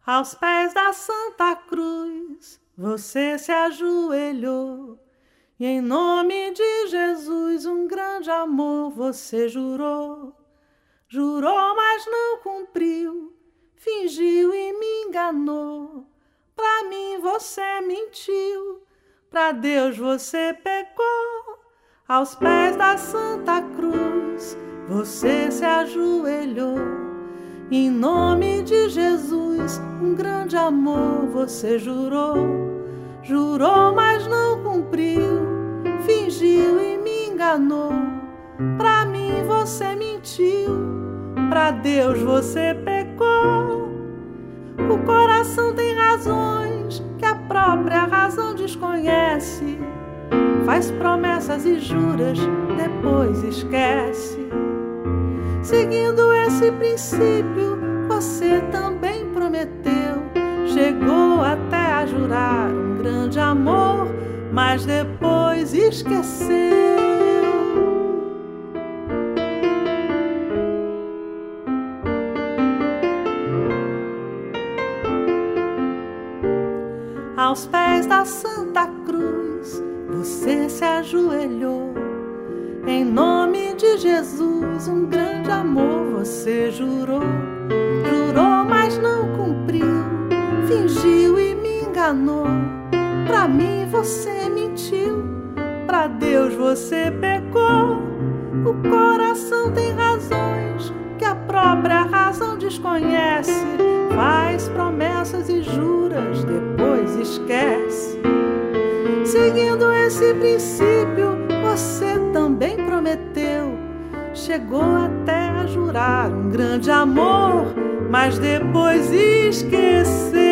Aos pés da Santa Cruz, você se ajoelhou e em nome de Jesus um grande amor você jurou. Jurou, mas não cumpriu, fingiu e me enganou. Pra mim você mentiu, pra Deus você pecou. Aos pés da Santa Cruz, você se ajoelhou. Em nome de Jesus, um grande amor você jurou. Jurou, mas não cumpriu, fingiu e me enganou. Pra mim você mentiu, pra Deus você pecou. O coração tem razões que a própria razão desconhece. Faz promessas e juras, depois esquece. Seguindo esse princípio, você também prometeu. Chegou até a jurar um grande amor, mas depois esqueceu. Aos pés da Santa Cruz, você se ajoelhou. Em nome de Jesus, um grande amor você jurou. Jurou, mas não cumpriu, fingiu e me enganou. Pra mim você mentiu, pra Deus você pecou. O coração tem razões que a própria razão desconhece. Faz promessas e juras, depois esquece. Seguindo esse princípio, você também prometeu. Chegou até a jurar um grande amor, mas depois esqueceu.